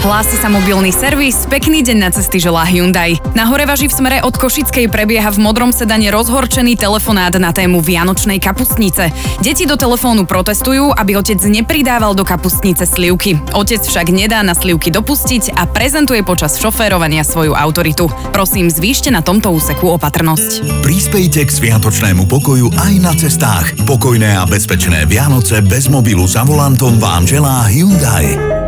Hlási sa mobilný servis, pekný deň na cesty želá Hyundai. Na Horevaži v smere od Košickej prebieha v modrom sedane rozhorčený telefonát na tému vianočnej kapustnice. Deti do telefónu protestujú, aby otec nepridával do kapustnice slivky. Otec však nedá na slivky dopustiť a prezentuje počas šoférovania svoju autoritu. Prosím, zvýšte na tomto úseku opatrnosť. Prispejte k sviatočnému pokoju aj na cestách. Pokojné a bezpečné Vianoce bez mobilu za volantom vám želá Hyundai.